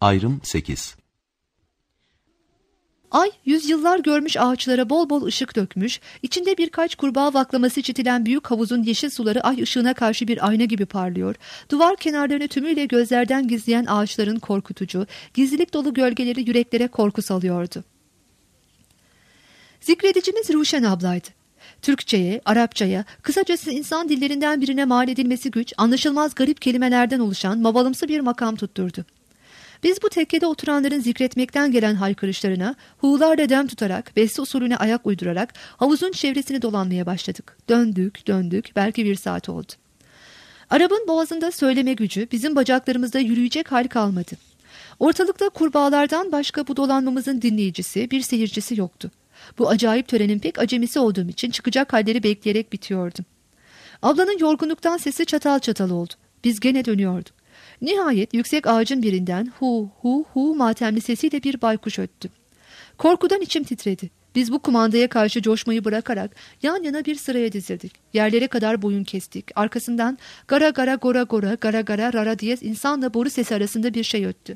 Ayrım 8. Ay, yüzyıllar görmüş ağaçlara bol bol ışık dökmüş, içinde birkaç kurbağa vaklaması çitilen büyük havuzun yeşil suları ay ışığına karşı bir ayna gibi parlıyor. Duvar kenarlarını tümüyle gözlerden gizleyen ağaçların korkutucu, gizlilik dolu gölgeleri yüreklere korku salıyordu. Zikredicimiz Ruşen ablaydı. Türkçeye, Arapçaya, kısacası insan dillerinden birine mal edilmesi güç, anlaşılmaz garip kelimelerden oluşan mavalımsı bir makam tutturdu. Biz bu tekkede oturanların zikretmekten gelen haykırışlarına, huğlarla dem tutarak, beste usulüne ayak uydurarak havuzun çevresini dolanmaya başladık. Döndük, belki 1 saat oldu. Arap'ın boğazında söyleme gücü, bizim bacaklarımızda yürüyecek hal kalmadı. Ortalıkta kurbağalardan başka bu dolanmamızın dinleyicisi, bir seyircisi yoktu. Bu acayip törenin pek acemisi olduğum için çıkacak halleri bekleyerek bitiyordum. Ablanın yorgunluktan sesi çatal çatal oldu. Biz gene dönüyorduk. Nihayet yüksek ağacın birinden hu hu hu matemli sesiyle bir baykuş öttü. Korkudan içim titredi. Biz bu kumandaya karşı coşmayı bırakarak yan yana bir sıraya dizildik. Yerlere kadar boyun kestik. Arkasından gara gara gora gora gara gara rara diye insanla boru sesi arasında bir şey öttü.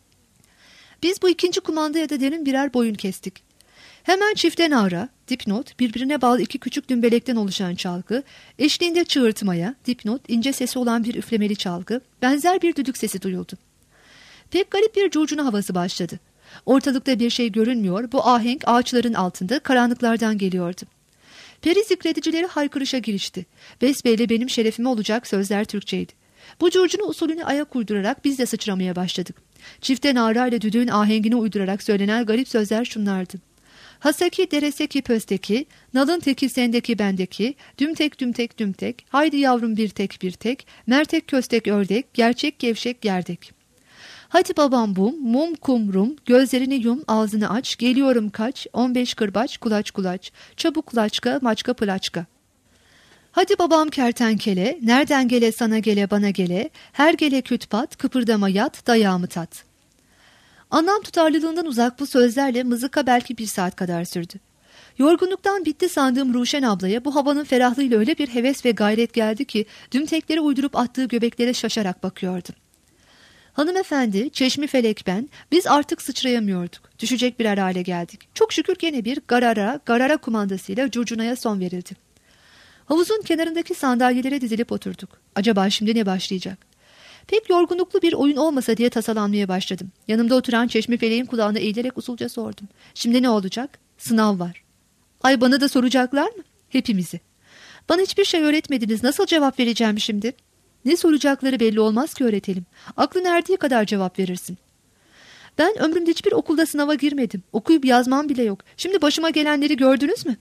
Biz bu ikinci kumandaya da derin birer boyun kestik. Hemen çifte nara, dipnot, birbirine bağlı 2 küçük dümbelekten oluşan çalgı, eşliğinde çığırtmaya, dipnot, ince sesi olan bir üflemeli çalgı, benzer bir düdük sesi duyuldu. Pek garip bir curcuna havası başladı. Ortalıkta bir şey görünmüyor, bu ahenk ağaçların altında karanlıklardan geliyordu. Peri zikredicileri haykırışa girişti. Besbelli benim şerefime olacak sözler Türkçeydi. Bu curcuna usulüne ayak uydurarak biz de sıçramaya başladık. Çifte nara ile düdüğün ahengine uydurarak söylenen garip sözler şunlardı. Hasaki dereseki pösteki, nalın teki sendeki bendeki, dümtek dümtek dümtek, haydi yavrum bir tek, mertek köstek ördek, gerçek gevşek gerdek. Hadi babam bum, mum kum rum, gözlerini yum, ağzını aç, geliyorum kaç, 15 kırbaç, kulaç kulaç, çabuk laçka, maçka pılaçka. Hadi babam kertenkele, nereden gele sana gele bana gele, her gele küt pat, kıpırdama yat, dayağımı tat. Anlam tutarlılığından uzak bu sözlerle mızıka belki 1 saat kadar sürdü. Yorgunluktan bitti sandığım Ruşen ablaya bu havanın ferahlığıyla öyle bir heves ve gayret geldi ki dümtekleri uydurup attığı göbeklere şaşarak bakıyordum. Hanımefendi, Çeşmi Felek ben, biz artık sıçrayamıyorduk. Düşecek birer hale geldik. Çok şükür gene bir garara kumandasıyla curcunaya son verildi. Havuzun kenarındaki sandalyelere dizilip oturduk. Acaba şimdi ne başlayacak? Pek yorgunluklu bir oyun olmasa diye tasalanmaya başladım. Yanımda oturan Çeşmi Feleğin kulağına eğilerek usulca sordum. Şimdi ne olacak? Sınav var. Ay, bana da soracaklar mı? Hepimizi. Bana hiçbir şey öğretmediniz. Nasıl cevap vereceğim şimdi? Ne soracakları belli olmaz ki öğretelim. Aklın erdiği kadar cevap verirsin. Ben ömrümde hiçbir okulda sınava girmedim. Okuyup yazmam bile yok. Şimdi başıma gelenleri gördünüz mü?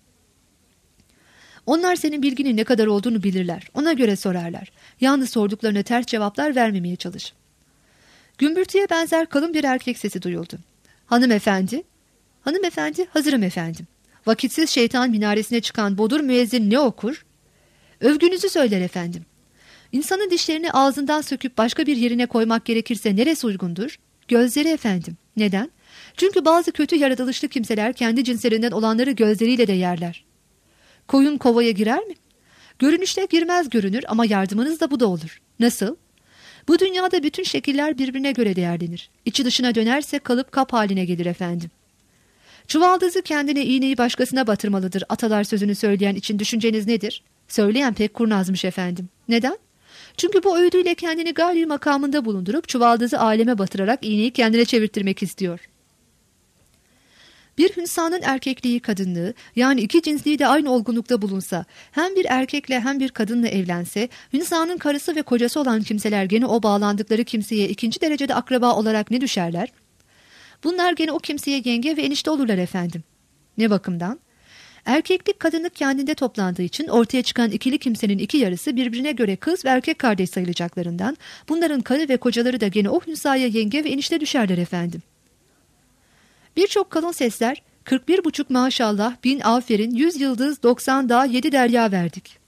Onlar senin bilginin ne kadar olduğunu bilirler. Ona göre sorarlar. Yalnız sorduklarına ters cevaplar vermemeye çalış. Gümbürtüye benzer kalın bir erkek sesi duyuldu. Hanımefendi. Hanımefendi, hazırım efendim. Vakitsiz şeytan minaresine çıkan bodur müezzin ne okur? Övgünüzü söyler efendim. İnsanın dişlerini ağzından söküp başka bir yerine koymak gerekirse neresi uygundur? Gözleri efendim. Neden? Çünkü bazı kötü yaratılışlı kimseler kendi cinslerinden olanları gözleriyle de yerler. Koyun kovaya girer mi? Görünüşte girmez görünür ama yardımınız da bu da olur. Nasıl? Bu dünyada bütün şekiller birbirine göre değerlenir. İçi dışına dönerse kalıp kap haline gelir efendim. Çuvaldızı kendine, iğneyi başkasına batırmalıdır. Atalar sözünü söyleyen için düşünceniz nedir? Söyleyen pek kurnazmış efendim. Neden? Çünkü bu öğüdüyle kendini gayri makamında bulundurup çuvaldızı aleme batırarak iğneyi kendine çevirttirmek istiyor. Bir hünsanın erkekliği kadınlığı, yani 2 cinsliği de aynı olgunlukta bulunsa, hem bir erkekle hem bir kadınla evlense, hünsanın karısı ve kocası olan kimseler gene o bağlandıkları kimseye 2. derecede akraba olarak ne düşerler? Bunlar gene o kimseye yenge ve enişte olurlar efendim. Ne bakımdan? Erkeklik kadınlık kendinde toplandığı için ortaya çıkan ikili kimsenin 2 yarısı birbirine göre kız ve erkek kardeş sayılacaklarından, bunların karı ve kocaları da gene o hünsaya yenge ve enişte düşerler efendim. Birçok kalın sesler 41,5 maşallah, 1000 aferin, 100 yıldız, 90 dağ, 7 derya verdik.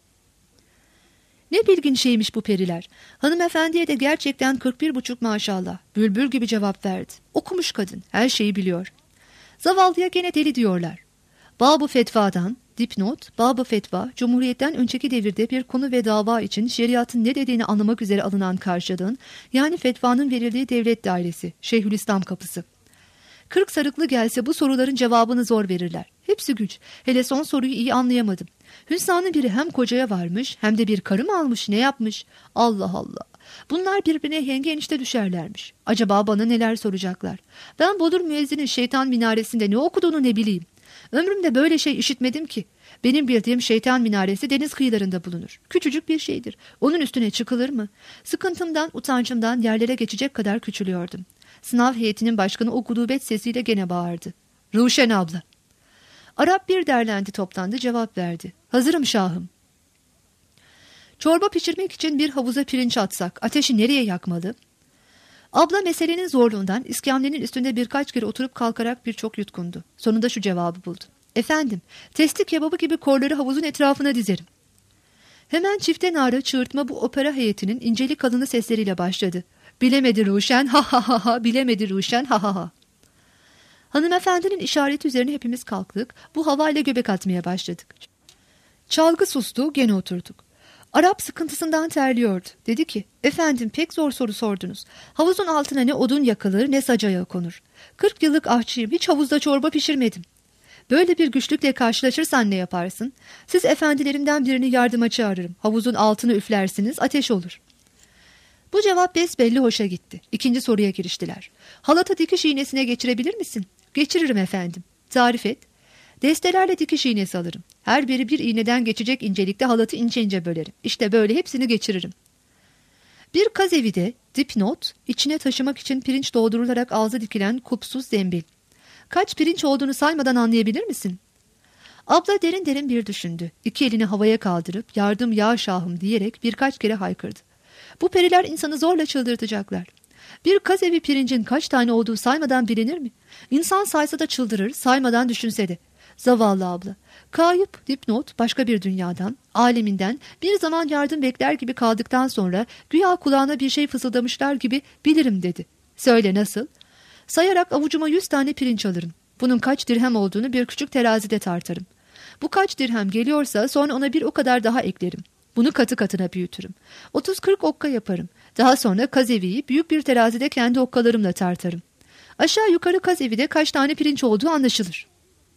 Ne bilgin şeymiş bu periler. Hanımefendiye de gerçekten 41,5 maşallah. Bülbül gibi cevap verdi. Okumuş kadın, her şeyi biliyor. Zavallıya gene deli diyorlar. Bab-ı fetvadan, Dipnot, Bab-ı Fetva, Cumhuriyet'ten önceki devirde bir konu ve dava için şeriatın ne dediğini anlamak üzere alınan karşılığın, yani fetvanın verildiği devlet dairesi, Şeyhülislam kapısı. 40 sarıklı gelse bu soruların cevabını zor verirler. Hepsi güç. Hele son soruyu iyi anlayamadım. Hüsna'nın biri hem kocaya varmış hem de bir karı mı almış, ne yapmış? Allah Allah. Bunlar birbirine yenge enişte düşerlermiş. Acaba bana neler soracaklar? Ben Bodur müezzinin şeytan minaresinde ne okuduğunu ne bileyim. Ömrümde böyle şey işitmedim ki. Benim bildiğim şeytan minaresi deniz kıyılarında bulunur. Küçücük bir şeydir. Onun üstüne çıkılır mı? Sıkıntımdan, utancımdan yerlere geçecek kadar küçülüyordum. Sınav heyetinin başkanı o gudubet sesiyle gene bağırdı. Ruşen abla. Arap bir derlendi, toplandı, cevap verdi. Hazırım şahım. Çorba pişirmek için bir havuza pirinç atsak ateşi nereye yakmalı? Abla meselenin zorluğundan iskemlenin üstünde birkaç kere oturup kalkarak birçok yutkundu. Sonunda şu cevabı buldu. Efendim, testi kebabı gibi korları havuzun etrafına dizerim. Hemen çifte nara çığırtma bu opera heyetinin inceli kalını sesleriyle başladı. Bilemedi Ruşen, ha ha ha ha, bilemedi Ruşen, ha ha ha. Hanımefendinin işareti üzerine hepimiz kalktık, bu havayla göbek atmaya başladık. Çalgı sustu, gene oturduk. Arap sıkıntısından terliyordu. Dedi ki, efendim pek zor soru sordunuz. Havuzun altına ne odun yakılır ne sac ayağı konur. 40 yıllık aşçıyım, hiç havuzda çorba pişirmedim. Böyle bir güçlükle karşılaşırsan ne yaparsın? Siz efendilerimden birini yardıma çağırırım. Havuzun altını üflersiniz, ateş olur. Bu cevap besbelli hoşa gitti. İkinci soruya giriştiler. Halata dikiş iğnesine geçirebilir misin? Geçiririm efendim. Tarif et. Destelerle dikiş iğnesi alırım. Her biri bir iğneden geçecek incelikte halatı ince ince bölerim. İşte böyle hepsini geçiririm. Bir kazevide dipnot, içine taşımak için pirinç doldurularak ağza dikilen kupsuz zembil. Kaç pirinç olduğunu saymadan anlayabilir misin? Abla derin derin bir düşündü. İki elini havaya kaldırıp yardım ya şahım diyerek birkaç kere haykırdı. Bu periler insanı zorla çıldırtacaklar. Bir kazevi pirincin kaç tane olduğu saymadan bilinir mi? İnsan saysa da çıldırır, saymadan düşünse de. Zavallı abla. Kayıp, dipnot, başka bir dünyadan, aleminden bir zaman yardım bekler gibi kaldıktan sonra güya kulağına bir şey fısıldamışlar gibi bilirim dedi. Söyle nasıl? Sayarak avucuma 100 tane pirinç alırım. Bunun kaç dirhem olduğunu bir küçük terazide tartarım. Bu kaç dirhem geliyorsa sonra ona bir o kadar daha eklerim. Bunu katı katına büyütürüm. 30-40 okka yaparım. Daha sonra kazeviyi büyük bir terazide kendi okkalarımla tartarım. Aşağı yukarı kazevide kaç tane pirinç olduğu anlaşılır.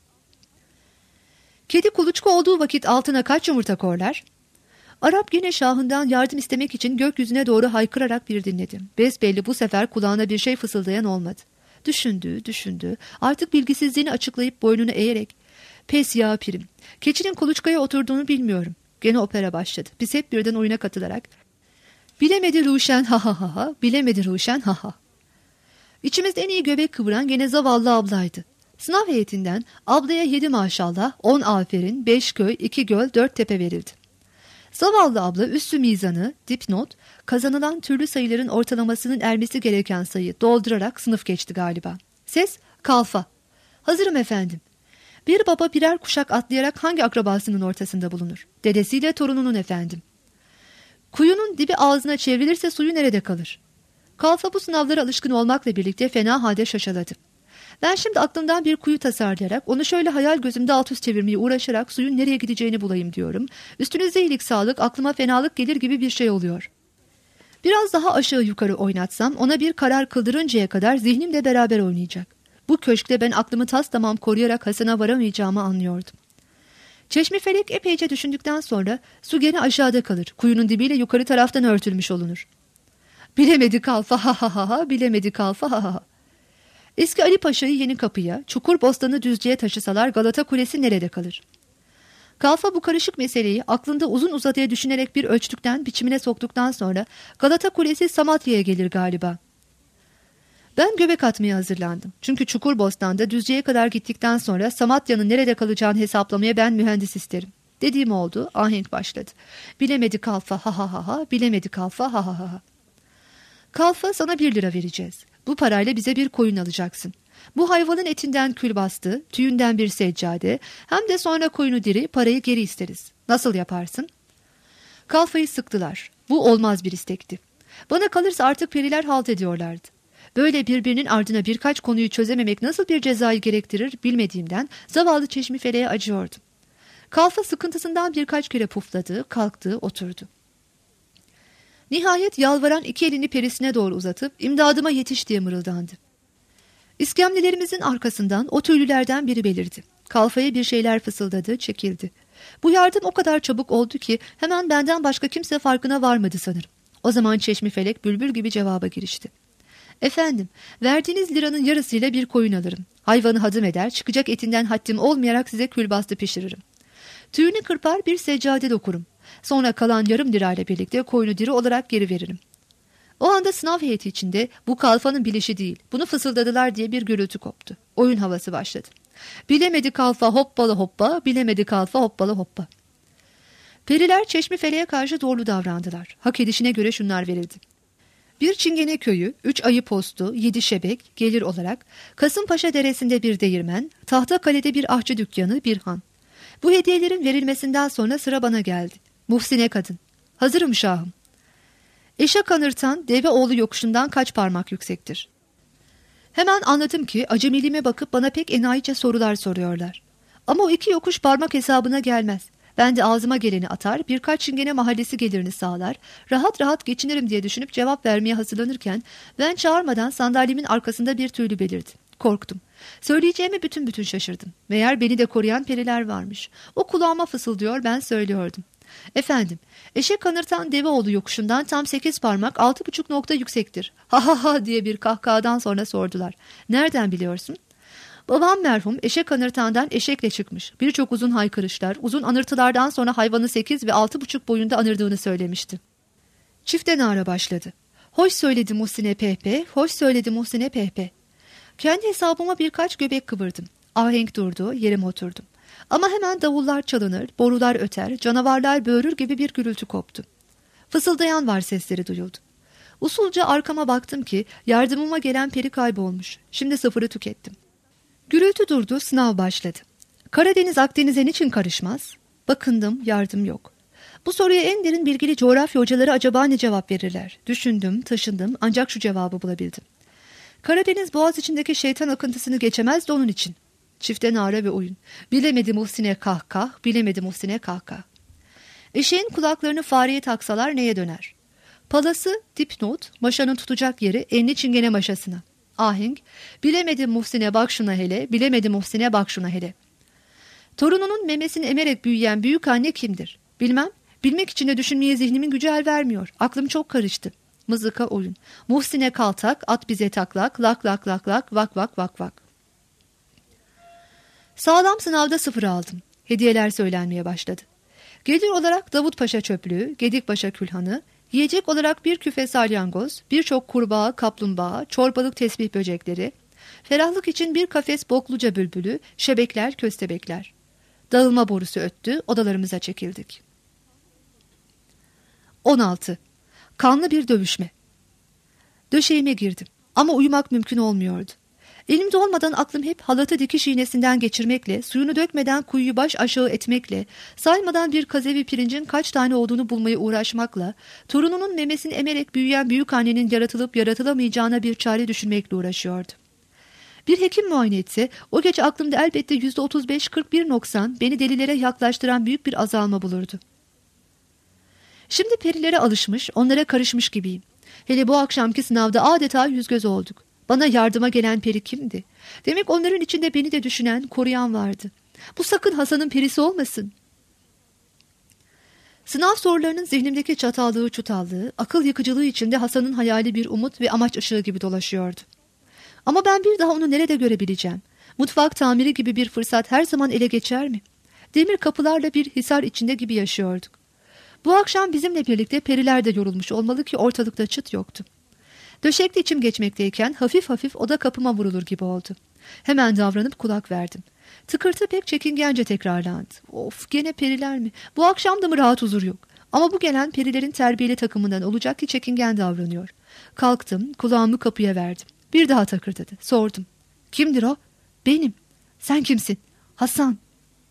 Kedi kuluçka olduğu vakit altına kaç yumurta korlar? Arap yine şahından yardım istemek için gökyüzüne doğru haykırarak bir dinledi. Besbelli bu sefer kulağına bir şey fısıldayan olmadı. Düşündü. Artık bilgisizliğini açıklayıp boynunu eğerek pes ya pirim. Keçinin kuluçkaya oturduğunu bilmiyorum. Gene opera başladı. Biz hep birden oyuna katılarak bilemedi Ruşen ha ha ha ha, bilemedi Ruşen ha ha. İçimizde en iyi göbek kıvıran gene zavallı ablaydı. Sınav heyetinden ablaya 7 maşallah, 10 aferin, 5 köy, 2 göl, 4 tepe verildi. Zavallı abla üssü mizanı, dipnot, kazanılan türlü sayıların ortalamasının ermesi gereken sayı doldurarak sınıf geçti galiba. Ses, kalfa. Hazırım efendim. Bir baba birer kuşak atlayarak hangi akrabasının ortasında bulunur? Dedesiyle torununun efendim. Kuyunun dibi ağzına çevrilirse suyu nerede kalır? Kalfa bu sınavlara alışkın olmakla birlikte fena halde şaşaladı. Ben şimdi aklımdan bir kuyu tasarlayarak onu şöyle hayal gözümde alt üst çevirmeye uğraşarak suyun nereye gideceğini bulayım diyorum. Üstünüze iyilik sağlık, aklıma fenalık gelir gibi bir şey oluyor. Biraz daha aşağı yukarı oynatsam ona bir karar kıldırıncaya kadar zihnimle beraber oynayacak. Bu köşkte ben aklımı tastamam koruyarak Hasan'a varamayacağımı anlıyordum. Çeşmefelek epeyce düşündükten sonra su gene aşağıda kalır. Kuyunun dibiyle yukarı taraftan örtülmüş olunur. Bilemedi kalfa ha ha ha ha, bilemedi kalfa ha ha ha. Eski Ali Paşa'yı Yeni Kapı'ya, Çukurbostan'ı Düzce'ye taşısalar Galata Kulesi nerede kalır? Kalfa bu karışık meseleyi aklında uzun uzadıya düşünerek bir ölçtükten biçimine soktuktan sonra Galata Kulesi Samatya'ya gelir galiba. Ben göbek atmaya hazırlandım. Çünkü Çukurbostan'da Düzce'ye kadar gittikten sonra Samatya'nın nerede kalacağını hesaplamaya ben mühendis isterim. Dediğim oldu, ahenk başladı. Bilemedi kalfa ha ha ha ha, bilemedi kalfa ha ha ha. Kalfa sana 1 lira vereceğiz. Bu parayla bize bir koyun alacaksın. Bu hayvanın etinden külbastı, tüyünden bir seccade, hem de sonra koyunu diri, parayı geri isteriz. Nasıl yaparsın? Kalfayı sıktılar. Bu olmaz bir istekti. Bana kalırsa artık periler halt ediyorlardı. Böyle birbirinin ardına birkaç konuyu çözememek nasıl bir cezayı gerektirir bilmediğimden zavallı Çeşmifele'ye acıyordum. Kalfa sıkıntısından birkaç kere pufladı, kalktı, oturdu. Nihayet yalvaran iki elini perisine doğru uzatıp imdadıma yetiş diye mırıldandı. İskemlelerimizin arkasından o tüylülerden biri belirdi. Kalfaya bir şeyler fısıldadı, çekildi. Bu yardım o kadar çabuk oldu ki hemen benden başka kimse farkına varmadı sanırım. O zaman Çeşmifelek bülbül gibi cevaba girişti. Efendim, verdiğiniz liranın yarısıyla bir koyun alırım. Hayvanı hadım eder, çıkacak etinden haddim olmayarak size külbastı pişiririm. Tüyünü kırpar bir seccade dokurum. Sonra kalan yarım lirayla birlikte koyunu diri olarak geri veririm. O anda sınav heyeti içinde bu kalfanın bilişi değil, bunu fısıldadılar diye bir gürültü koptu. Oyun havası başladı. Bilemedi kalfa hoppala hoppa, bilemedi kalfa hoppala hoppa. Periler Çeşmifele'ye karşı doğru davrandılar. Hak edişine göre şunlar verildi. Bir Çingene köyü, 3 ayı postu, 7 şebek, gelir olarak, Kasımpaşa Deresi'nde bir değirmen, Tahtakale'de bir ahçı dükkanı, bir han. Bu hediyelerin verilmesinden sonra sıra bana geldi. Muhsine kadın. Hazırım şahım. Eşe kanırtan Deveoğlu yokuşundan kaç parmak yüksektir? Hemen anladım ki acemiliğime bakıp bana pek enayice sorular soruyorlar. Ama o 2 yokuş parmak hesabına gelmez. Ben de ağzıma geleni atar, birkaç Çingene mahallesi gelirini sağlar, rahat rahat geçinirim diye düşünüp cevap vermeye hazırlanırken ben çağırmadan sandalyemin arkasında bir tüylü belirdi. Korktum. Söyleyeceğimi bütün şaşırdım. Meğer beni de koruyan periler varmış. O kulağıma fısıldıyor, ben söylüyordum. Efendim, eşe kanırtan Deveoğlu yokuşundan tam 8 parmak 6,5 nokta yüksektir. Ha ha ha diye bir kahkahadan sonra sordular. Nereden biliyorsun? Babam merhum eşek kanırtandan eşekle çıkmış. Birçok uzun haykırışlar, uzun anırtılardan sonra hayvanı 8 ve 6,5 boyunda anırdığını söylemişti. Çifte nara başladı. Hoş söyledi Muhsine Pehpe, hoş söyledi Muhsine Pehpe. Kendi hesabıma birkaç göbek kıvırdım. Ahenk durdu, yerime oturdum. Ama hemen davullar çalınır, borular öter, canavarlar böğürür gibi bir gürültü koptu. Fısıldayan var sesleri duyuldu. Usulca arkama baktım ki yardımıma gelen peri kaybolmuş. Şimdi sıfırı tükettim. Gürültü durdu, sınav başladı. Karadeniz Akdeniz'e niçin karışmaz? Bakındım, yardım yok. Bu soruya en derin bilgili coğrafya hocaları acaba ne cevap verirler? Düşündüm, taşındım ancak şu cevabı bulabildim. Karadeniz boğaz içindeki şeytan akıntısını geçemez de onun için. Çifte nara ve oyun. Bilemedi Muhsine kahkah, bilemedi Muhsine kahkah. Eşeğin kulaklarını fareye taksalar neye döner? Palası dipnot, maşanın tutacak yeri enli Çingene maşasına. Ahenk, bilemedim Muhsine bak şuna hele, bilemedim Muhsine bak şuna hele. Torununun memesini emerek büyüyen büyük anne kimdir? Bilmem, bilmek için de düşünmeye zihnimin gücü el vermiyor. Aklım çok karıştı. Mızıka oyun. Muhsine kaltak, at bize taklak, lak lak lak lak, vak vak vak vak. Sağlam sınavda 0 aldım. Hediyeler söylenmeye başladı. Gelir olarak Davut Paşa çöplüğü, Gedikpaşa külhanı, yiyecek olarak bir küfe salyangoz, birçok kurbağa, kaplumbağa, çorbalık tesbih böcekleri, ferahlık için bir kafes bokluca bülbülü, şebekler, köstebekler. Dağılma borusu öttü, odalarımıza çekildik. 16. Kanlı bir dövüşme. Döşeğime girdim ama uyumak mümkün olmuyordu. Elimde olmadan aklım hep halatı dikiş iğnesinden geçirmekle, suyunu dökmeden kuyuyu baş aşağı etmekle, saymadan bir kazevi pirincin kaç tane olduğunu bulmaya uğraşmakla, torununun memesini emerek büyüyen büyük annenin yaratılıp yaratılamayacağına bir çare düşünmekle uğraşıyordu. Bir hekim muayene etse, o gece aklımda elbette %35-41 noksan beni delilere yaklaştıran büyük bir azalma bulurdu. Şimdi perilere alışmış, onlara karışmış gibiyim. Hele bu akşamki sınavda adeta yüz göz olduk. Bana yardıma gelen peri kimdi? Demek onların içinde beni de düşünen, koruyan vardı. Bu sakın Hasan'ın perisi olmasın. Sınav sorularının zihnimdeki çatallığı çutallığı, akıl yıkıcılığı içinde Hasan'ın hayali bir umut ve amaç ışığı gibi dolaşıyordu. Ama ben bir daha onu nerede görebileceğim? Mutfak tamiri gibi bir fırsat her zaman ele geçer mi? Demir kapılarla bir hisar içinde gibi yaşıyorduk. Bu akşam bizimle birlikte periler de yorulmuş olmalı ki ortalıkta çıt yoktu. Döşekte içim geçmekteyken hafif hafif oda kapıma vurulur gibi oldu. Hemen davranıp kulak verdim. Tıkırtı pek çekingence tekrarlandı. Of, gene periler mi? Bu akşam da mı rahat huzur yok? Ama bu gelen perilerin terbiyeli takımından olacak ki çekingen davranıyor. Kalktım, kulağımı kapıya verdim. Bir daha takırdadı. Sordum. Kimdir o? Benim. Sen kimsin? Hasan.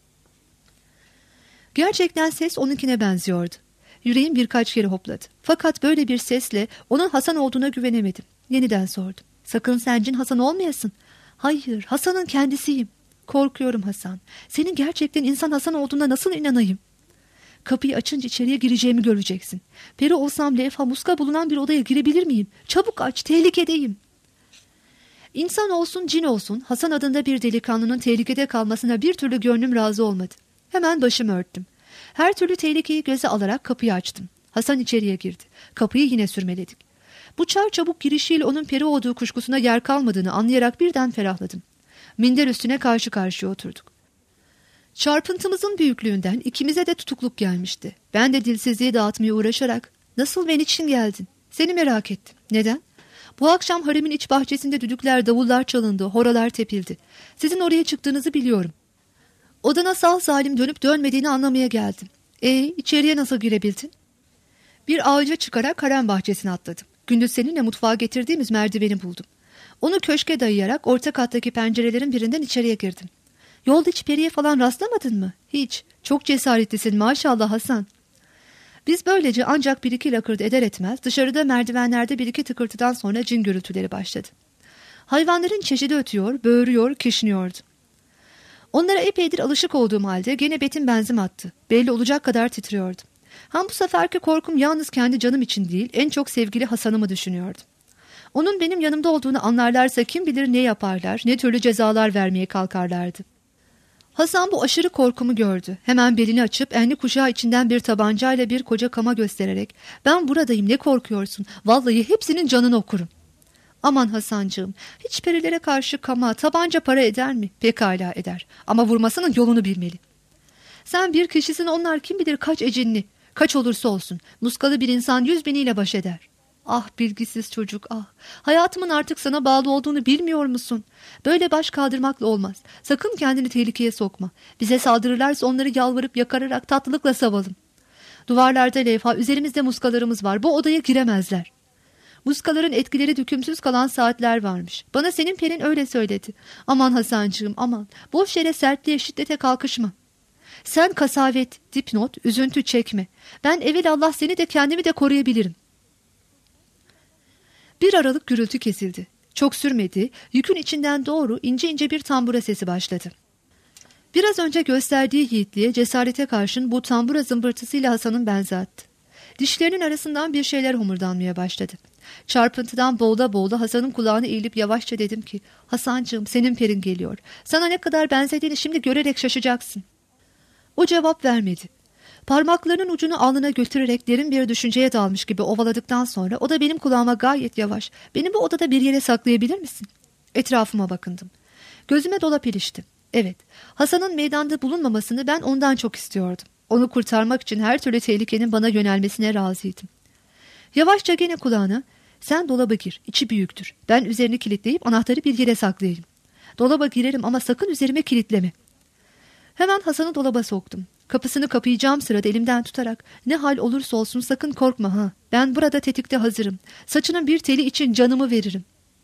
Gerçekten ses onunkine benziyordu. Yüreğim birkaç kere hopladı. Fakat böyle bir sesle onun Hasan olduğuna güvenemedim. Yeniden sordum. Sakın sen cin Hasan olmayasın. Hayır, Hasan'ın kendisiyim. Korkuyorum Hasan. Senin gerçekten insan Hasan olduğuna nasıl inanayım? Kapıyı açınca içeriye gireceğimi göreceksin. Peri olsam levha muska bulunan bir odaya girebilir miyim? Çabuk aç, tehlikedeyim. İnsan olsun cin olsun Hasan adında bir delikanlının tehlikede kalmasına bir türlü gönlüm razı olmadı. Hemen başımı örttüm. Her türlü tehlikeyi göze alarak kapıyı açtım. Hasan içeriye girdi. Kapıyı yine sürmeledik. Bu çarçabuk girişiyle onun peri olduğu kuşkusuna yer kalmadığını anlayarak birden ferahladım. Minder üstüne karşı karşıya oturduk. Çarpıntımızın büyüklüğünden ikimize de tutukluk gelmişti. Ben de dilsizliği dağıtmaya uğraşarak "Nasıl ve niçin geldin? Seni merak ettim." "Neden?" "Bu akşam haremin iç bahçesinde düdükler, davullar çalındı, horalar tepildi. Sizin oraya çıktığınızı biliyorum. Odana sağ salim dönüp dönmediğini anlamaya geldim." İçeriye nasıl girebildin?" "Bir ağaca çıkarak harem bahçesine atladım. Gündüz seninle mutfağa getirdiğimiz merdiveni buldum. Onu köşke dayayarak orta kattaki pencerelerin birinden içeriye girdim." "Yolda hiç periye falan rastlamadın mı?" "Hiç. Çok cesaretlisin maşallah Hasan." Biz böylece ancak bir iki lakırdı eder etmez dışarıda merdivenlerde bir iki tıkırtıdan sonra cin gürültüleri başladı. Hayvanların çeşidi ötüyor, böğürüyor, kişniyordu. Onlara epeydir alışık olduğum halde gene betim benzim attı. Belli olacak kadar titriyordum. Bu seferki korkum yalnız kendi canım için değil, en çok sevgili Hasan'ımı düşünüyordum. Onun benim yanımda olduğunu anlarlarsa kim bilir ne yaparlar, ne türlü cezalar vermeye kalkarlardı. Hasan bu aşırı korkumu gördü. Hemen belini açıp enli kuşağı içinden bir tabancayla bir koca kama göstererek "Ben buradayım, ne korkuyorsun? Vallahi hepsinin canını okurum." "Aman Hasancığım, hiç perilere karşı kama, tabanca para eder mi?" "Pekala eder ama vurmasının yolunu bilmeli." "Sen bir kişisin, onlar kim bilir kaç ecinli. Kaç olursa olsun muskalı bir insan 100.000'iyle baş eder." "Ah bilgisiz çocuk, ah. Hayatımın artık sana bağlı olduğunu bilmiyor musun? Böyle baş kaldırmakla olmaz. Sakın kendini tehlikeye sokma. Bize saldırırlarsa onları yalvarıp yakararak tatlılıkla savalım. Duvarlarda levha, üzerimizde muskalarımız var. Bu odaya giremezler." Muskaların etkileri dükümsüz kalan saatler varmış. Bana senin perin öyle söyledi. "Aman Hasancığım, aman. Boş yere sertliğe, şiddete kalkışma. Sen kasavet, dipnot, üzüntü çekme. Ben evelallah seni de kendimi de koruyabilirim." Bir aralık gürültü kesildi. Çok sürmedi, yükün içinden doğru ince ince bir tambura sesi başladı. Biraz önce gösterdiği yiğitliğe, cesarete karşın bu tambura zımbırtısıyla Hasan'ın benzi attı. Dişlerinin arasından bir şeyler homurdanmaya başladı. Çarpıntıdan boğula boğula Hasan'ın kulağına eğilip yavaşça dedim ki "Hasancığım, senin perin geliyor. Sana ne kadar benzediğini şimdi görerek şaşacaksın." O cevap vermedi. Parmaklarının ucunu alnına götürerek derin bir düşünceye dalmış gibi ovaladıktan sonra o da benim kulağıma gayet yavaş "Beni bu odada bir yere saklayabilir misin?" Etrafıma bakındım. Gözüme dolap ilişti. Evet, Hasan'ın meydanda bulunmamasını ben ondan çok istiyordum. Onu kurtarmak için her türlü tehlikenin bana yönelmesine razıydım. Yavaşça gene kulağına "Sen dolaba gir, içi büyüktür. Ben üzerini kilitleyip anahtarı bir yere saklayayım. Dolaba girerim ama sakın üzerime kilitleme." Hemen Hasan'ı dolaba soktum. Kapısını kapayacağım sırada elimden tutarak "Ne hal olursa olsun sakın korkma ha. Ben burada tetikte hazırım. Saçının bir teli için canımı veririm."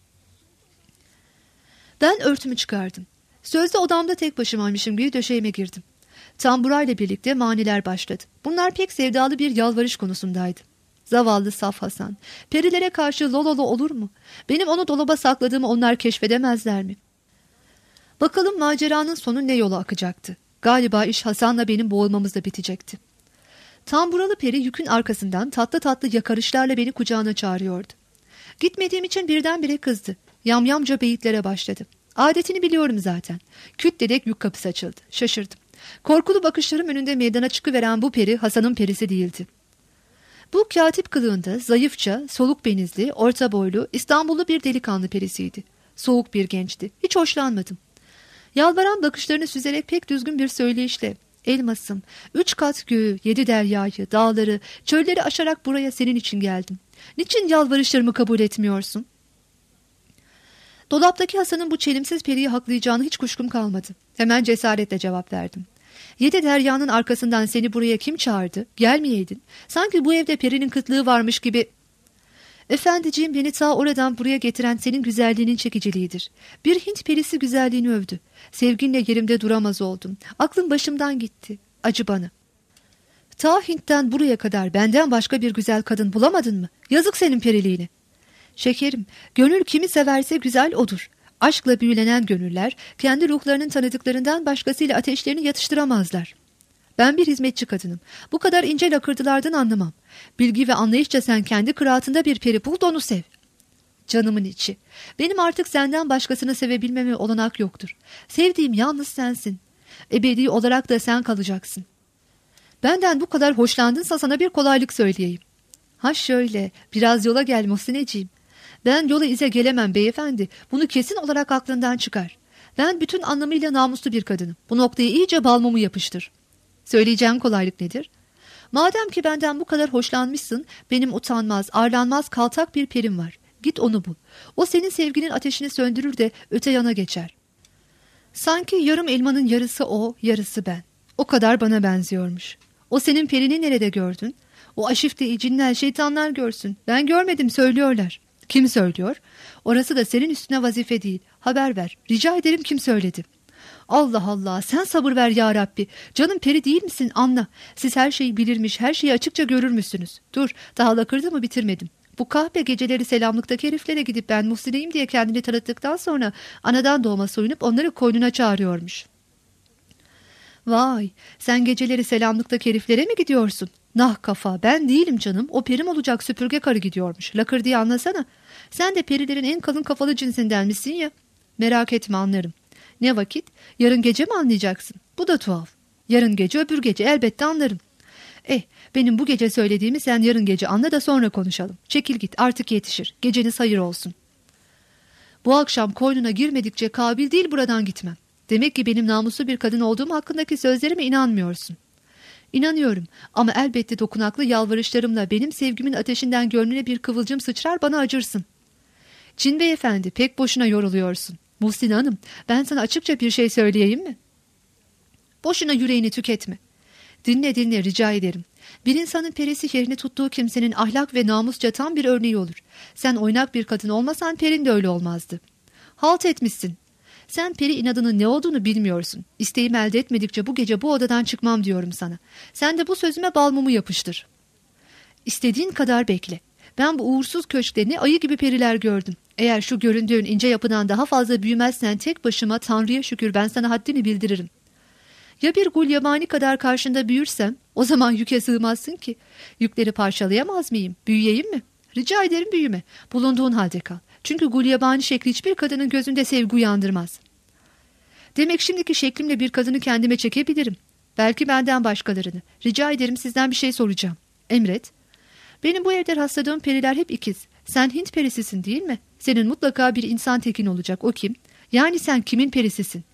Ben örtümü çıkardım. Sözde odamda tek başımaymışım gibi döşeğime girdim. Tamburayla birlikte maniler başladı. Bunlar pek sevdalı bir yalvarış konusundaydı. Zavallı saf Hasan. Perilere karşı lololo olur mu? Benim onu dolaba sakladığımı onlar keşfedemezler mi? Bakalım maceranın sonu ne yola akacaktı? Galiba iş Hasan'la benim boğulmamızla bitecekti. Tamburalı peri yükün arkasından tatlı tatlı yakarışlarla beni kucağına çağırıyordu. Gitmediğim için birdenbire kızdı. Yamyamca beyitlere başladı. Adetini biliyorum zaten. Küt dedek yük kapısı açıldı. Şaşırdım. Korkulu bakışlarım önünde meydana çıkıveren bu peri Hasan'ın perisi değildi. Bu katip kılığında zayıfça, soluk benizli, orta boylu, İstanbullu bir delikanlı perisiydi. Soğuk bir gençti. Hiç hoşlanmadım. Yalvaran bakışlarını süzerek pek düzgün bir söyleyişle "Elmasım, 3 kat göğü, 7 deryayı, dağları, çölleri aşarak buraya senin için geldim. Niçin yalvarışlarımı kabul etmiyorsun?" Dolaptaki Hasan'ın bu çelimsiz periyi haklayacağını hiç kuşkum kalmadı. Hemen cesaretle cevap verdim. 7 deryanın arkasından seni buraya kim çağırdı? Gelmeyeydin. Sanki bu evde perinin kıtlığı varmış gibi. Efendiciğim, beni ta oradan buraya getiren senin güzelliğinin çekiciliğidir. Bir Hint perisi güzelliğini övdü. Sevginle yerimde duramaz oldum. Aklım başımdan gitti. Acı bana. Ta Hint'ten buraya kadar benden başka bir güzel kadın bulamadın mı? Yazık senin periliğine. Şekerim, gönül kimi severse güzel odur. Aşkla büyülenen gönüller kendi ruhlarının tanıdıklarından başkasıyla ateşlerini yatıştıramazlar. Ben bir hizmetçi kadınım. Bu kadar ince lakırdılardan anlamam. Bilgi ve anlayışça sen kendi kıraatında bir peri bul da onu sev. Canımın içi. Benim artık senden başkasını sevebilmeme olanak yoktur. Sevdiğim yalnız sensin. Ebedi olarak da sen kalacaksın. Benden bu kadar hoşlandınsa sana bir kolaylık söyleyeyim. Ha şöyle, biraz yola gel Muhsineciğim. Ben yola ize gelemem beyefendi. Bunu kesin olarak aklından çıkar. Ben bütün anlamıyla namuslu bir kadınım. Bu noktaya iyice balmumu yapıştır. Söyleyeceğim kolaylık nedir? Madem ki benden bu kadar hoşlanmışsın, benim utanmaz, arlanmaz kaltak bir perim var. Git onu bul. O senin sevginin ateşini söndürür de öte yana geçer. Sanki yarım elmanın yarısı o, yarısı ben. O kadar bana benziyormuş. O senin perini nerede gördün? O aşifteyi cinler, şeytanlar görsün. Ben görmedim söylüyorlar. Kim söylüyor? Orası da senin üstüne vazife değil. Haber ver. Rica ederim kim söyledi? Allah Allah, sen sabır ver ya Rabbi. Canım peri değil misin? Anla. Siz her şeyi bilirmiş, her şeyi açıkça görürmüşsünüz. Dur, daha lakırdımı bitirmedim. Bu kahpe geceleri selamlıktaki heriflere gidip ben Muhsineyim diye kendini tanıttıktan sonra anadan doğma soyunup onları koynuna çağırıyormuş. Vay, sen geceleri selamlıktaki heriflere mi gidiyorsun? Nah kafa, ben değilim canım. O perim olacak süpürge karı gidiyormuş. Lakır diye anlasana. Sen de perilerin en kalın kafalı cinsindenmişsin ya. Merak etme, anlarım. Ne vakit? Yarın gece mi anlayacaksın? Bu da tuhaf. Yarın gece, öbür gece elbette anlarım. Benim bu gece söylediğimi sen yarın gece anla da sonra konuşalım. Çekil git, artık yetişir. Geceniz hayır olsun. Bu akşam koynuna girmedikçe kabil değil buradan gitmem. Demek ki benim namuslu bir kadın olduğum hakkındaki sözlerime inanmıyorsun. İnanıyorum ama elbette dokunaklı yalvarışlarımla benim sevgimin ateşinden gönlüne bir kıvılcım sıçrar, bana acırsın. Cin beyefendi, pek boşuna yoruluyorsun. Muhsin Hanım, ben sana açıkça bir şey söyleyeyim mi? Boşuna yüreğini tüketme. Dinle rica ederim. Bir insanın perisi yerini tuttuğu kimsenin ahlak ve namusça tam bir örneği olur. Sen oynak bir kadın olmasan perin de öyle olmazdı. Halt etmişsin. Sen peri inadının ne olduğunu bilmiyorsun. İsteğimi elde etmedikçe bu gece bu odadan çıkmam diyorum sana. Sen de bu sözüme balmumu yapıştır. İstediğin kadar bekle. Ben bu uğursuz köşkte ne ayı gibi periler gördüm. Eğer şu göründüğün ince yapıdan daha fazla büyümezsen tek başıma Tanrı'ya şükür ben sana haddini bildiririm. Ya bir gulyabani kadar karşında büyürsem, o zaman yüke sığmazsın ki. Yükleri parçalayamaz mıyım? Büyüyeyim mi? Rica ederim büyüme. Bulunduğun halde kal. Çünkü gulyabani şekli hiçbir kadının gözünde sevgi uyandırmaz. Demek şimdiki şeklimle bir kadını kendime çekebilirim. Belki benden başkalarını. Rica ederim sizden bir şey soracağım. Emret. Benim bu evde rastladığım periler hep ikiz. Sen Hint perisisin değil mi? Senin mutlaka bir insan tekin olacak. O kim? Yani sen kimin perisisin?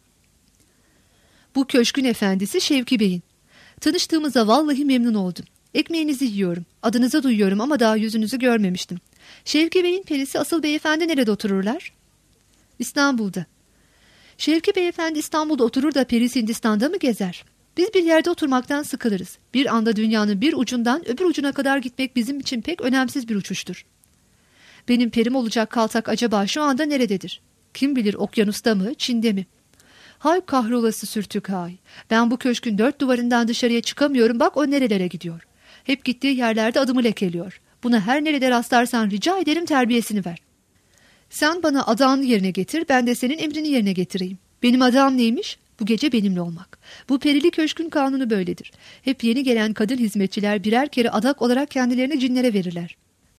Bu köşkün efendisi Şevki Bey'in. Tanıştığımıza vallahi memnun oldum. Ekmeğinizi yiyorum. Adınızı duyuyorum ama daha yüzünüzü görmemiştim. Şevki Bey'in perisi asıl beyefendi nerede otururlar? İstanbul'da. Şevki Beyefendi İstanbul'da oturur da perisi Hindistan'da mı gezer? Biz bir yerde oturmaktan sıkılırız. Bir anda dünyanın bir ucundan öbür ucuna kadar gitmek bizim için pek önemsiz bir uçuştur. Benim perim olacak kaltak acaba şu anda nerededir? Kim bilir, okyanusta mı, Çin'de mi? Hay kahrolası sürtük hay. Ben bu köşkün dört duvarından dışarıya çıkamıyorum, bak o nerelere gidiyor. Hep gittiği yerlerde adımı lekeliyor. Buna her nerede rastlarsan rica ederim terbiyesini ver. Sen bana adağını yerine getir, ben de senin emrini yerine getireyim. Benim adağım neymiş? Bu gece benimle olmak. Bu perili köşkün kanunu böyledir. Hep yeni gelen kadın hizmetçiler birer kere adak olarak kendilerini cinlere verirler.